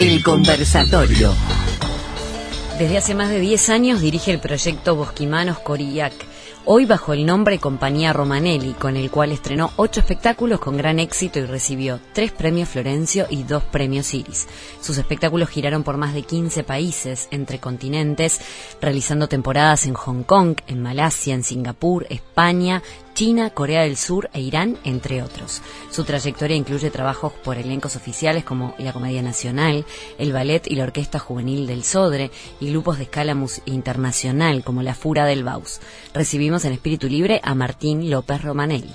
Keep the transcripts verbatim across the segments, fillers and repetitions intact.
El Conversatorio. Desde hace más de diez años dirige el proyecto Bosquimanos Corillac, hoy bajo el nombre Compañía Romanelli, con el cual estrenó ocho espectáculos con gran éxito y recibió tres premios Florencio y dos premios Iris. Sus espectáculos giraron por más de quince países, entre continentes, realizando temporadas en Hong Kong, en Malasia, en Singapur, España, China, Corea del Sur e Irán, entre otros. Su trayectoria incluye trabajos por elencos oficiales como la Comedia Nacional, el Ballet y la Orquesta Juvenil del Sodre y grupos de escala internacional como la Fura del Baus. Recibimos en espíritu libre a Martín López Romanelli.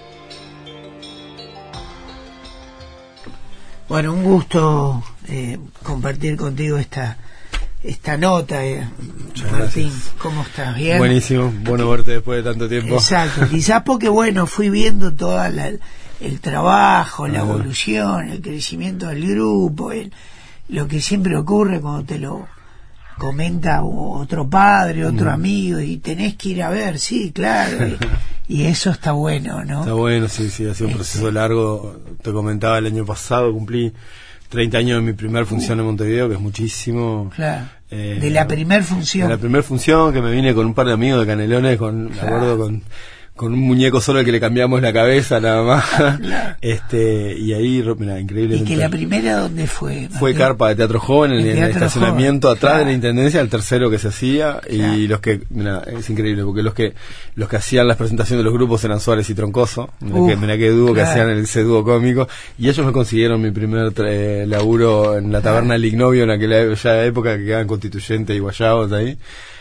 Bueno, un gusto eh, compartir contigo esta esta nota, eh. Martín, ¿cómo estás? ¿Bien? Buenísimo, bueno verte después de tanto tiempo. Exacto, quizás porque, bueno, fui viendo todo el trabajo, la evolución, el crecimiento del grupo, el, lo que siempre ocurre cuando te lo comenta otro padre, otro mm. amigo, y tenés que ir a ver, sí, claro, y, y eso está bueno, ¿no? Está bueno, sí, sí, ha sido un proceso este. largo. Te comentaba, el año pasado cumplí treinta años de mi primer función en Montevideo, que es muchísimo. Claro. Eh, de la primer función. De la primer función, que me vine con un par de amigos de Canelones, con, claro. me acuerdo, con, con un muñeco solo al que le cambiamos la cabeza, nada más. Claro. este Y ahí, mira, increíble. ¿Y que la primera dónde fue? Fue Martín? Carpa de Teatro Joven, en el, el estacionamiento joven. atrás claro. de la Intendencia, el tercero que se hacía. Claro. Y los que, mira, es increíble, porque los que los que hacían las presentaciones de los grupos eran Suárez y Troncoso. Mira, Uf, que, mira qué dúo claro. que hacían ese dúo cómico. Y ellos me consiguieron mi primer eh, laburo en la taberna claro. Lignovio, en aquella época que quedaban Constituyente y Guayabos ahí.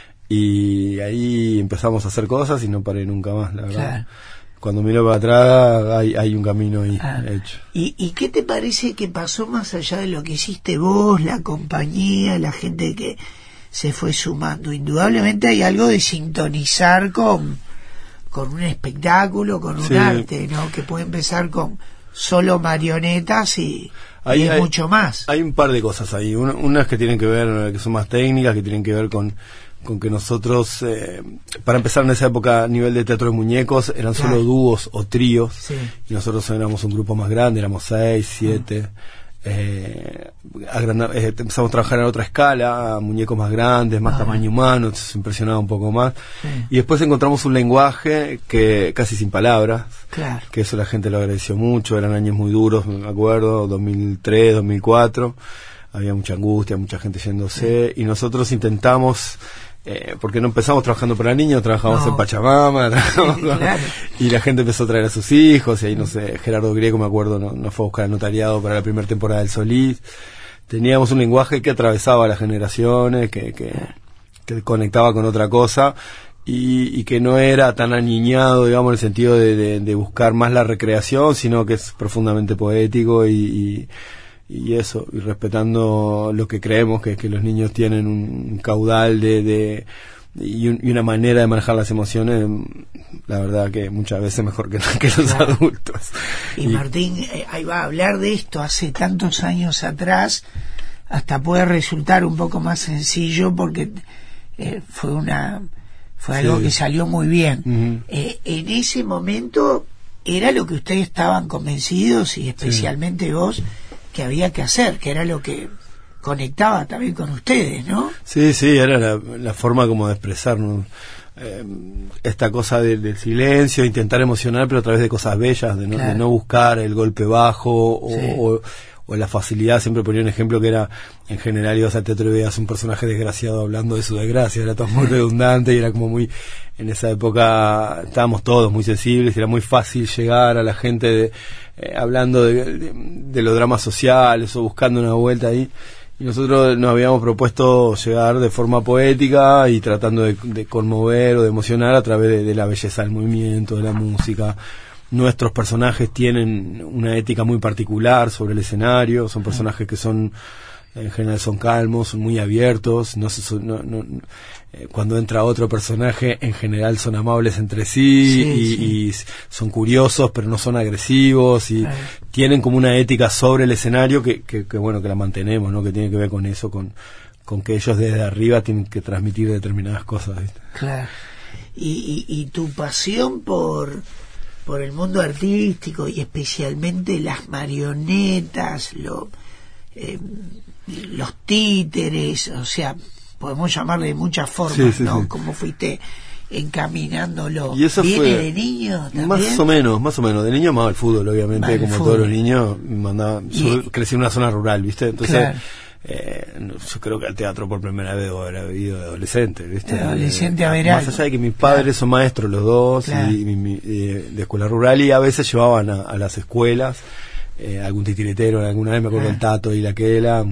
Y ahí empezamos a hacer cosas y no paré nunca más, la verdad. Claro. Cuando miro para atrás hay, hay un camino ahí ah. hecho. ¿Y, ¿Y qué te parece que pasó más allá de lo que hiciste vos, la compañía, la gente que se fue sumando? Indudablemente hay algo de sintonizar con, con un espectáculo, con un sí. arte, ¿no? Que puede empezar con solo marionetas y, hay, y hay, mucho más. Hay un par de cosas ahí. Una, unas que tienen que ver, que son más técnicas, que tienen que ver con con que nosotros, eh, para empezar en esa época a nivel de teatro de muñecos, eran claro. solo dúos o tríos, sí. y nosotros éramos un grupo más grande, éramos seis, siete, mm. eh, agranda, eh, empezamos a trabajar en otra escala, muñecos más grandes, más ah. tamaño humano, entonces se impresionaba un poco más, sí. y después encontramos un lenguaje que casi sin palabras, claro. que eso la gente lo agradeció mucho, eran años muy duros, me acuerdo, dos mil tres, dos mil cuatro, había mucha angustia, mucha gente yéndose, sí. y nosotros intentamos... Eh, porque no empezamos trabajando para niños, trabajamos no. en Pachamama, trabajamos, sí, claro. y la gente empezó a traer a sus hijos, y ahí, no sé, Gerardo Griego, me acuerdo, nos no fue a buscar el notariado para la primera temporada del Solís. Teníamos un lenguaje que atravesaba las generaciones, que, que, que conectaba con otra cosa, y, y que no era tan aniñado, digamos, en el sentido de, de, de buscar más la recreación, sino que es profundamente poético y... y y eso, y respetando lo que creemos, que es que los niños tienen un caudal de, de y, un, y una manera de manejar las emociones, la verdad que muchas veces mejor que, que los claro. adultos. Y, y Martín, eh, ahí va a hablar de esto hace tantos años atrás, hasta puede resultar un poco más sencillo porque eh, fue una fue algo sí. que salió muy bien. Uh-huh. Eh, en ese momento era lo que ustedes estaban convencidos, y especialmente sí. vos, que había que hacer, que era lo que conectaba también con ustedes, ¿no? Sí, sí, era la, la forma como de expresarnos. Eh, esta cosa de, del silencio, intentar emocionar, pero a través de cosas bellas, de no, claro. de no buscar el golpe bajo o, sí. o, o la facilidad. Siempre ponía un ejemplo que era, en general ibas al teatro y veías un personaje desgraciado hablando de su desgracia, era todo muy redundante y era como muy... En esa época estábamos todos muy sensibles, era muy fácil llegar a la gente de, eh, hablando de, de, de los dramas sociales o buscando una vuelta ahí. Y nosotros nos habíamos propuesto llegar de forma poética y tratando de, de conmover o de emocionar a través de, de la belleza del movimiento, de la música. Nuestros personajes tienen una ética muy particular sobre el escenario, son personajes que son... en general son calmos, son muy abiertos, no, se, no, no eh, cuando entra otro personaje en general son amables entre sí, sí, y, sí. y son curiosos pero no son agresivos y claro. tienen como una ética sobre el escenario que, que, que bueno que la mantenemos, ¿no? Que tiene que ver con eso, con, con que ellos desde arriba tienen que transmitir determinadas cosas, ¿viste? Claro. Y, y, y tu pasión por por el mundo artístico y especialmente las marionetas, lo eh, los títeres, o sea, podemos llamarle de muchas formas, sí, sí, ¿no? Sí. Como fuiste encaminándolo. Y eso ¿Viene fue de niño también? Más o menos, más o menos. De niño amaba el fútbol, obviamente, vale, como fútbol. Todos los niños. Mandaba, Y, yo crecí en una zona rural, ¿viste? Entonces, claro. eh, yo creo que al teatro por primera vez debo haber ido de adolescente, ¿viste? De adolescente eh, a ver Más algo. allá de que mis padres claro. son maestros los dos, claro. y, y, y, de escuela rural, y a veces llevaban a, a las escuelas eh, algún titiritero. Alguna vez me acuerdo del claro. Tato y la Quela,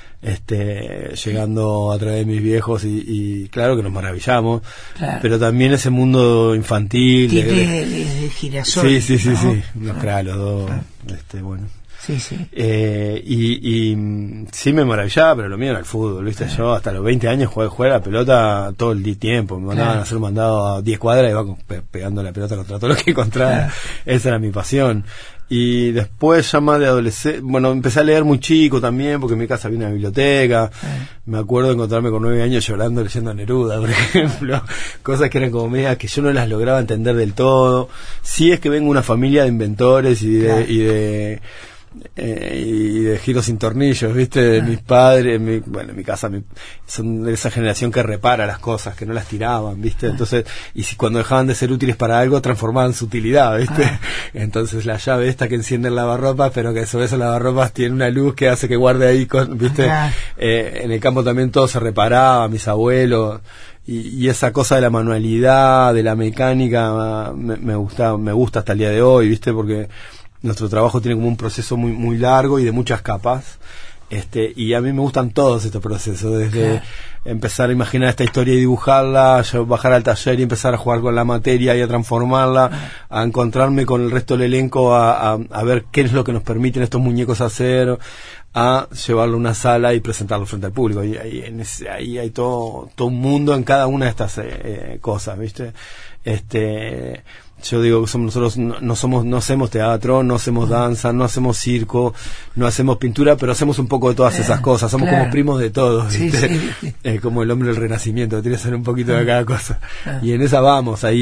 este llegando a través de mis viejos, y, y claro que nos maravillamos, claro. pero también ese mundo infantil de, de, de, de girasol, sí sí sí ¿no? sí unos claro. cralos los dos, claro. este bueno sí sí eh, y, y sí me maravillaba, pero lo mío era el fútbol, viste, claro. yo hasta los veinte años jugué, jugué a la pelota todo el tiempo, me mandaban claro. a hacer un mandado a diez cuadras y iba pegando la pelota contra todo lo que encontraba, claro. esa era mi pasión. Y después ya más de adolescente, bueno, empecé a leer muy chico también, porque en mi casa había una biblioteca. Eh. Me acuerdo de encontrarme con nueve años llorando leyendo a Neruda, por ejemplo. Cosas que eran como medias que yo no las lograba entender del todo. Sí es que vengo de una familia de inventores y de... Claro. y de Eh, y de giros sin tornillos, viste, de ah. mis padres, mi, bueno, en mi casa mi, son de esa generación que repara las cosas, que no las tiraban, viste, ah. entonces, y si cuando dejaban de ser útiles para algo, transformaban su utilidad, viste, ah. entonces la llave esta que enciende el lavarropas, pero que sobre ese lavarropas tiene una luz que hace que guarde ahí, con, viste, ah. eh, en el campo también todo se reparaba, mis abuelos, y, y esa cosa de la manualidad, de la mecánica, me, me gusta, me gusta hasta el día de hoy, viste, porque nuestro trabajo tiene como un proceso muy muy largo y de muchas capas, este y a mí me gustan todos estos procesos, desde claro. empezar a imaginar esta historia y dibujarla, yo bajar al taller y empezar a jugar con la materia y a transformarla, claro. a encontrarme con el resto del elenco, a, a, a ver qué es lo que nos permiten estos muñecos hacer, a llevarlo a una sala y presentarlo frente al público, y ahí, en ese, ahí hay todo todo un mundo en cada una de estas eh, cosas, ¿viste? Este yo digo que somos nosotros no, no somos no hacemos teatro, no hacemos danza, no hacemos circo, no hacemos pintura, pero hacemos un poco de todas esas cosas, somos claro. como primos de todos, ¿viste? Sí, sí, sí. Eh, como el hombre del Renacimiento, tiene que ser un poquito de cada cosa, y en esa vamos ahí,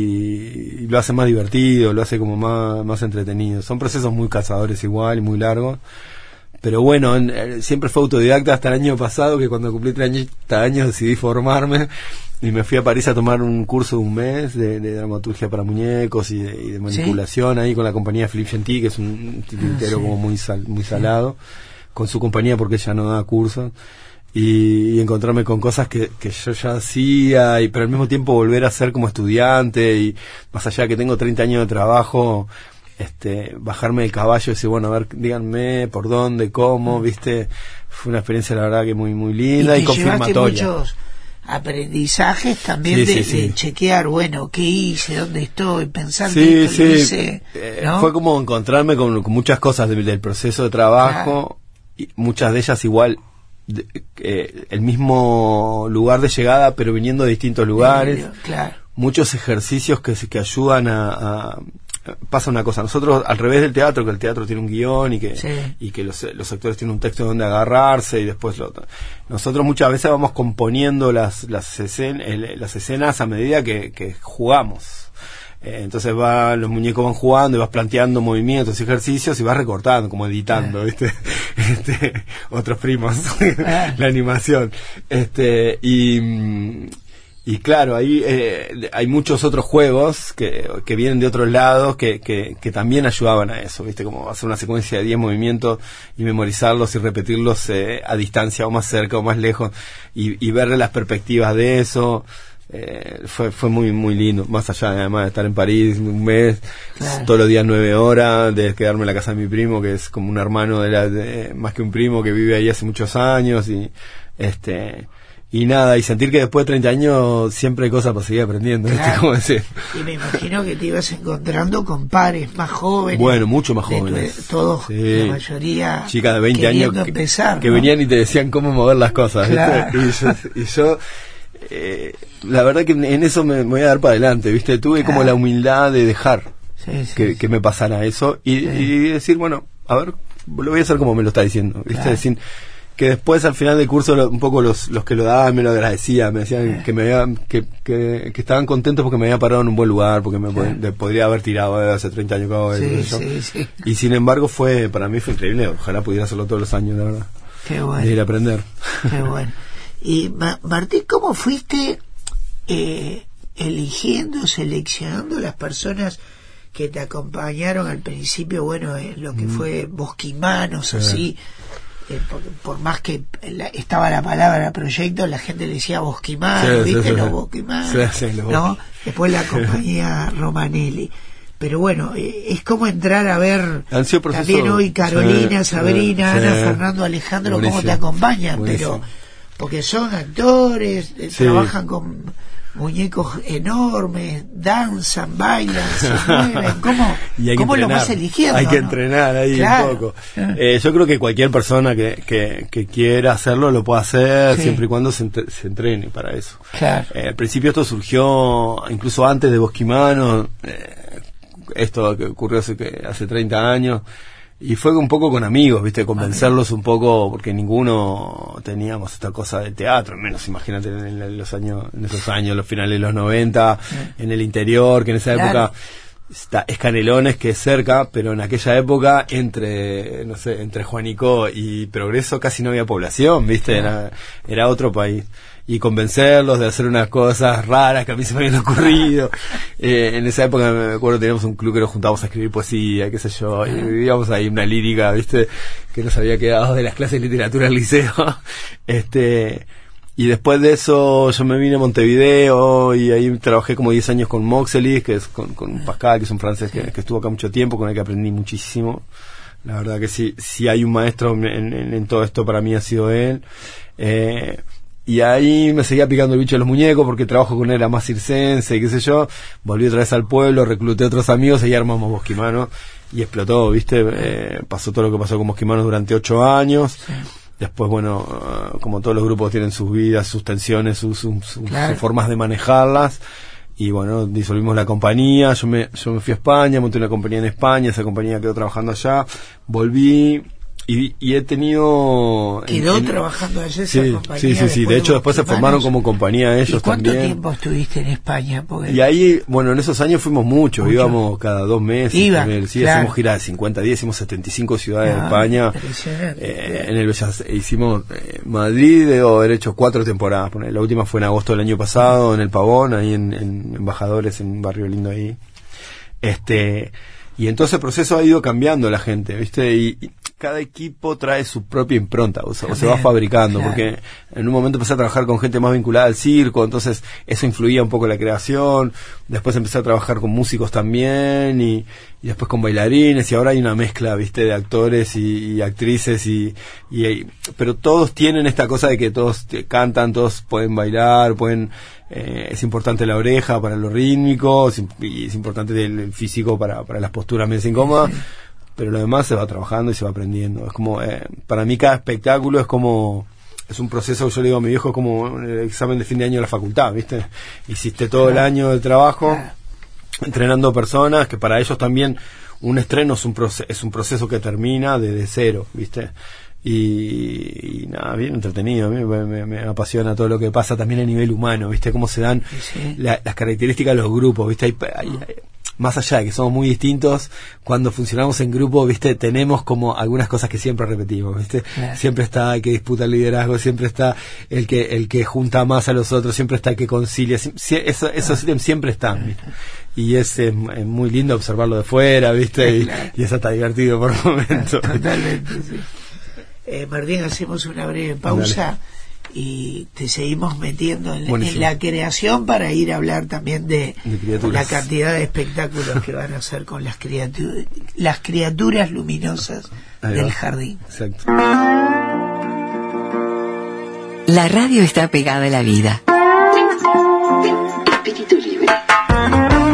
y lo hace más divertido, lo hace como más, más entretenido. Son procesos muy cazadores igual y muy largos, pero bueno, en, eh, siempre fue autodidacta hasta el año pasado, que cuando cumplí treinta años decidí formarme y me fui a París a tomar un curso de un mes de, de dramaturgia para muñecos y de, y de manipulación, ¿sí? Ahí con la compañía Philippe Gentil, que es un titiritero ah, sí. como muy sal, muy salado, con su compañía, porque ella no da cursos, y, y encontrarme con cosas que, que yo ya hacía, y pero al mismo tiempo volver a ser como estudiante, y más allá de que tengo treinta años de trabajo, este bajarme del caballo y decir, bueno, a ver, díganme por dónde, cómo, viste, fue una experiencia la verdad que muy muy linda y, y confirmatoria. Muchos aprendizajes también, sí, de, sí, sí. de chequear, bueno, qué hice, dónde estoy, pensar sí, que esto sí. lo hice, ¿no? Eh, fue como encontrarme con, con muchas cosas del, del proceso de trabajo, claro. y muchas de ellas igual de, eh, el mismo lugar de llegada, pero viniendo de distintos lugares, claro. muchos ejercicios que que ayudan a, a pasa una cosa, nosotros al revés del teatro, que el teatro tiene un guión y que sí. y que los, los actores tienen un texto donde agarrarse y después lo nosotros muchas veces vamos componiendo las las, escen, el, las escenas a medida que, que jugamos, eh, entonces va los muñecos van jugando y vas planteando movimientos y ejercicios y vas recortando, como editando, ah. ¿viste? Este, otros primos ah. la animación, este y Y claro, ahí eh, hay muchos otros juegos que, que vienen de otros lados que, que, que también ayudaban a eso, ¿viste? Como hacer una secuencia de diez movimientos y memorizarlos y repetirlos eh, a distancia o más cerca o más lejos y, y ver las perspectivas de eso. Eh, fue fue muy muy lindo, más allá de, además de estar en París un mes, claro. todos los días nueve horas, de quedarme en la casa de mi primo, que es como un hermano de la de, más que un primo, que vive ahí hace muchos años, y este y nada, y sentir que después de treinta años siempre hay cosas para seguir aprendiendo, claro. ¿viste? ¿Cómo decir? Y me imagino que te ibas encontrando con pares más jóvenes. Bueno, mucho más jóvenes. Tu, todos, sí. La mayoría. Chicas de veinte años que, empezar, que ¿no? venían y te decían cómo mover las cosas, claro. ¿viste? Y yo, y yo eh, la verdad que en eso me, me voy a dar para adelante, ¿viste? Tuve claro. como la humildad de dejar sí, sí, que, sí. que me pasara eso y, sí. y decir, bueno, a ver, lo voy a hacer como me lo está diciendo, ¿viste? Claro. Decir, que después al final del curso lo, un poco los los que lo daban me lo agradecían, me decían que me había, que, que, que estaban contentos porque me había parado en un buen lugar, porque me pod- de, podría haber tirado eh, hace treinta años que hago sí, eso, sí, sí. y sin embargo fue para mí fue increíble, ojalá pudiera hacerlo todos los años, la verdad. Qué bueno. de ir a aprender. Qué bueno. Y Ma- Martín, ¿cómo fuiste eh, eligiendo, seleccionando las personas que te acompañaron al principio, bueno, en lo que mm. fue Bosquimanos, sí. así, eh, por, por más que la, estaba la palabra proyecto, la gente le decía Bosquimanos, sí, ¿viste? Sí, sí, los Bosquimanos, sí, sí, ¿no? Después la compañía Romanelli. Pero bueno, eh, es como entrar a ver también hoy Carolina, sí, Sabrina, sí, Ana, sí. Fernando, Alejandro, buenísimo, cómo te acompañan, buenísimo. Pero porque son actores, eh, sí. trabajan con muñecos enormes, danzan, bailan, se mueven, ¿cómo, ¿cómo lo vas eligiendo? Hay que ¿no? entrenar ahí claro. un poco. Eh, yo creo que cualquier persona que, que, que quiera hacerlo lo puede hacer, sí. siempre y cuando se, entre, se entrene para eso. Claro. Eh, al principio esto surgió incluso antes de Bosquimano, eh, esto que ocurrió hace, que, hace treinta años, y fue un poco con amigos, viste, convencerlos un poco, porque ninguno teníamos esta cosa de teatro, menos imagínate en, en los años, en esos años, los finales de los noventa, sí. en el interior, que en esa claro. época está Escanelones, que es cerca, pero en aquella época entre, no sé, entre Juanico y Progreso casi no había población, viste, sí. era, era otro país. Y convencerlos de hacer unas cosas raras que a mí se me habían ocurrido. Eh, en esa época, me acuerdo, teníamos un club que nos juntábamos a escribir poesía, qué sé yo, y vivíamos ahí una lírica, ¿viste? Que nos había quedado de las clases de literatura del liceo. este Y después de eso, yo me vine a Montevideo y ahí trabajé como diez años con Moxelis, que es con, con Pascal, que es un francés que, que estuvo acá mucho tiempo, con el que aprendí muchísimo. La verdad que sí, si hay un maestro en, en, en todo esto, para mí ha sido él. Eh, Y ahí me seguía picando el bicho de los muñecos porque trabajo con él, era más circense y qué sé yo. Volví otra vez al pueblo, recluté a otros amigos y ahí armamos Bosquimano y explotó, ¿viste? Eh, pasó todo lo que pasó con Bosquimano durante ocho años. Sí. Después, bueno, uh, como todos los grupos tienen sus vidas, sus tensiones, sus, sus, sus, claro. sus formas de manejarlas. Y bueno, disolvimos la compañía. Yo me, yo me fui a España, monté una compañía en España, esa compañía quedó trabajando allá. Volví. Y, y he tenido... Quedó en, trabajando allí esa sí, compañía. Sí, sí, sí. De hecho, después se formaron como compañía ellos ¿Y cuánto también. tiempo estuviste en España? Porque y ahí, bueno, en esos años fuimos mucho. mucho. Íbamos cada dos meses. Iba, sí, claro. hacemos gira de cincuenta días, hicimos setenta y cinco ciudades ah, de España. Eh, en el Bellas, hicimos eh, Madrid, debo haber hecho cuatro temporadas. La última fue en agosto del año pasado, en el Pavón, ahí en, en Embajadores, en un barrio lindo ahí. Este... Y entonces el proceso ha ido cambiando la gente, ¿viste? Y, y cada equipo trae su propia impronta, o, sea, o se va fabricando, claro. porque en un momento empecé a trabajar con gente más vinculada al circo, entonces eso influía un poco en la creación. Después empecé a trabajar con músicos también, y, y después con bailarines, y ahora hay una mezcla, ¿viste? De actores y, y actrices, y, y, y pero todos tienen esta cosa de que todos cantan, todos pueden bailar, pueden... Eh, es importante la oreja para lo rítmico y es importante el, el físico para, para las posturas medio incómodas, sí. pero lo demás se va trabajando y se va aprendiendo. Es como, eh, para mí cada espectáculo es como, es un proceso, yo le digo a mi viejo, es como el examen de fin de año de la facultad, ¿viste? Hiciste todo el año de trabajo entrenando personas, que para ellos también un estreno es un, proce- es un proceso que termina desde cero, ¿viste? Y, y nada, bien entretenido. A mí me, me, me apasiona todo lo que pasa también a nivel humano, ¿viste? Cómo se dan sí. la, las características de los grupos, ¿viste? Hay, hay, hay, más allá de que somos muy distintos, cuando funcionamos en grupo, ¿viste? Tenemos como algunas cosas que siempre repetimos, ¿viste? Claro. Siempre está el que disputa el liderazgo, siempre está el que el que junta más a los otros, siempre está el que concilia, si, eso, esos ítems siempre están, ¿viste? Y es, es, es muy lindo observarlo de fuera, ¿viste? Claro. Y, y es hasta divertido por momentos. Totalmente, sí. Eh, Martín, hacemos una breve pausa. Dale. Y te seguimos metiendo en, en la creación para ir a hablar también de, de la cantidad de espectáculos que van a hacer con las criaturas, las criaturas luminosas del jardín. Exacto. La radio está pegada a la vida. Espíritu libre.